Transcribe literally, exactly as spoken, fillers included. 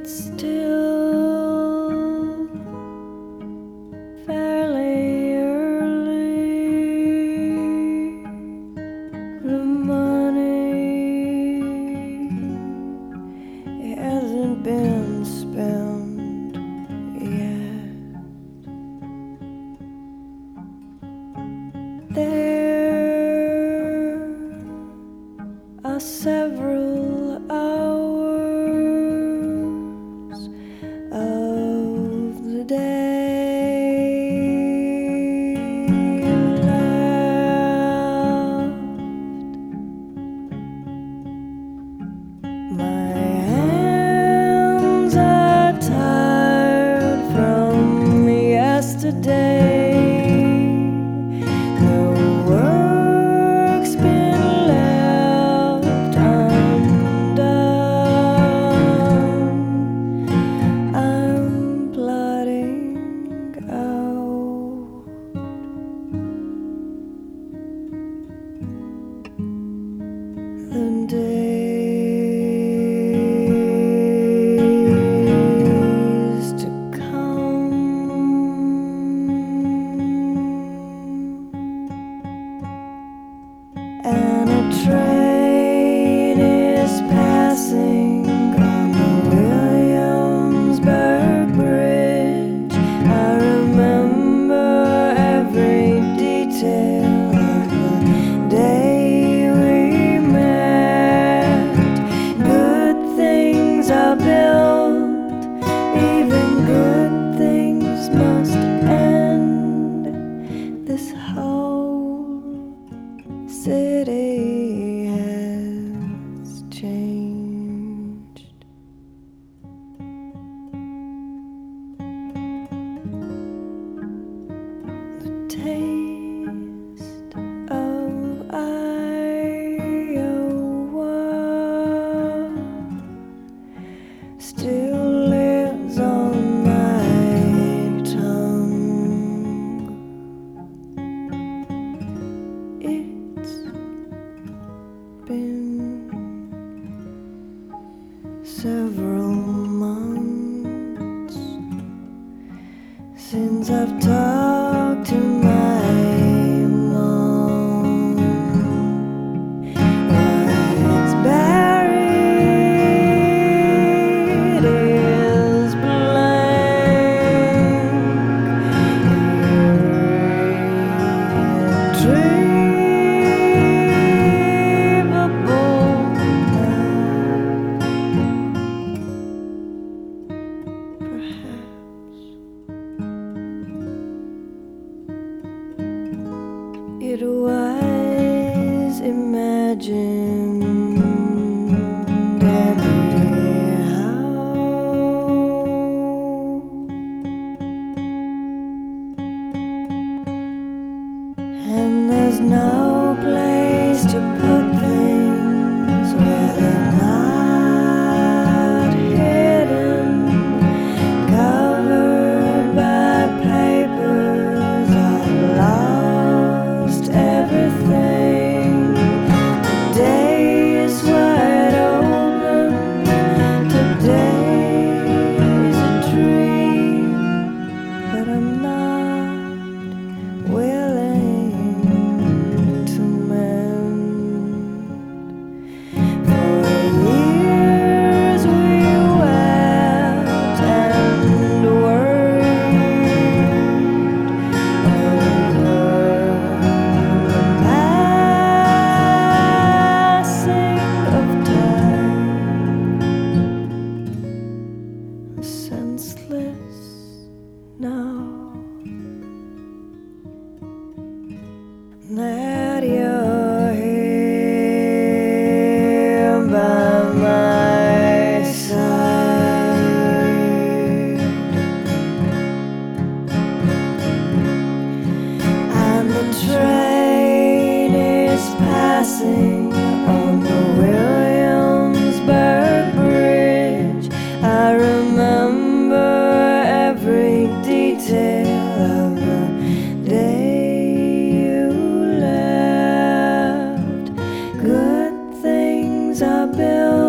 It's still fairly early. The money hasn't been spent yet. There are several hours of the day left. My hands are tired from yesterday. The work's been left undone. I'm plotting out the days to come, and a train is passing on the Williamsburg Bridge. I remember every detail of the day we met. Good things are built, even good things must end. This whole city has changed. The taste of Iowa still lives on my tongue. It's been several months since I've talked to my mom. What's buried is blank. Irretrievable perhaps. It was imagined anyhow, and there's no place to put things where they're not hidden, covered by papers. I've lost everything. The day is wide open. Today is a dream, but I'm not willing to mend. For years we wept and worried over the passing of time, senseless now that you're here by my side, and the train is passing on the Williamsburg Bridge. I remember every detail of the day you left. Good things are built,